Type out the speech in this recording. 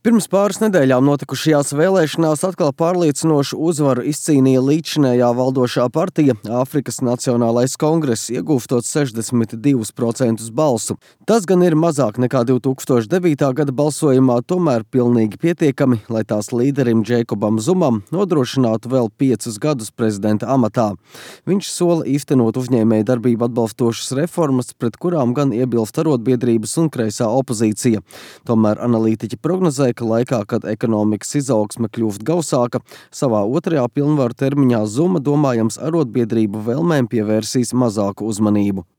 Pirms pāris nedēļām notikušajās vēlēšanās atkal pārliecinošu uzvaru izcīnīja līdzinējā valdošā partija Āfrikas Nacionālais kongress, iegūstot 62% balsu. Tas gan ir mazāk nekā 2009. gada balsojumā, tomēr pilnīgi pietiekami, lai tās līderim Džeikobam Zumam nodrošinātu vēl 5 gadus prezidenta amatā. Viņš sola īstenot uzņēmēju darbību atbalstošas reformas, pret kurām gan iebilst arotbiedrības un kreisā opozīcija. Tomēr analītiķi prognozē, ka laikā, kad ekonomikas izaugsme kļūst gausāka, savā otrajā pilnvaru termiņā Zuma domājams arotbiedrību vēlmēm pievērsīs mazāku uzmanību.